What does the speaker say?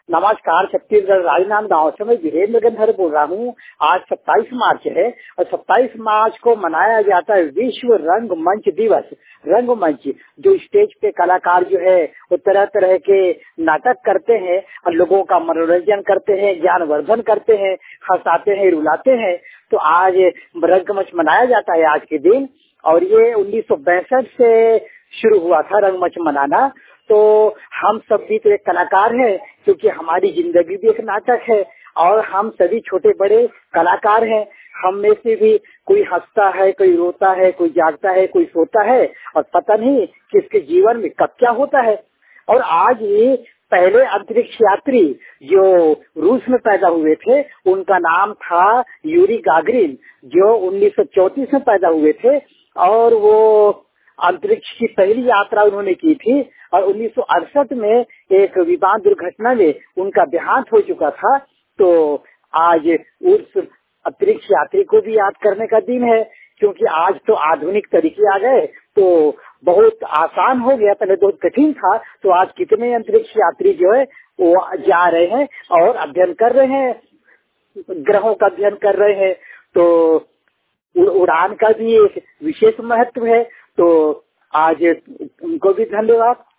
नमस्कार, छत्तीसगढ़ राजनांदगांव से मैं वीरेंद्र गंधर बोल रहा हूँ। आज 27 मार्च है और 27 मार्च को मनाया जाता है विश्व रंगमंच दिवस। रंगमंच जो स्टेज पे कलाकार जो है वो तरह तरह के नाटक करते हैं और लोगों का मनोरंजन करते हैं, ज्ञानवर्धन करते हैं, हंसाते हैं, रुलाते हैं। तो आज रंगमंच मनाया जाता है आज के दिन। और ये 1962 से शुरू हुआ था रंगमंच मनाना। तो हम सब भी तो एक कलाकार हैं, क्योंकि हमारी जिंदगी भी एक नाटक है और हम सभी छोटे बड़े कलाकार हैं। हम में से भी कोई हंसता है, कोई रोता है, कोई जागता है, कोई सोता है और पता नहीं किसके जीवन में कब क्या होता है। और आज ये पहले अंतरिक्ष यात्री जो रूस में पैदा हुए थे उनका नाम था यूरी गागरिन, जो 1934 में पैदा हुए थे और वो अंतरिक्ष की पहली यात्रा उन्होंने की थी। और 1968 में एक विमान दुर्घटना में उनका देहांत हो चुका था। तो आज उस अंतरिक्ष यात्री को भी याद करने का दिन है, क्योंकि आज तो आधुनिक तरीके आ गए तो बहुत आसान हो गया, पहले बहुत कठिन था। तो आज कितने अंतरिक्ष यात्री जो है वो जा रहे हैं और अध्ययन कर रहे हैं, ग्रहों का अध्ययन कर रहे हैं। तो उड़ान का भी एक विशेष महत्व है। तो आज उनको भी धन्यवाद।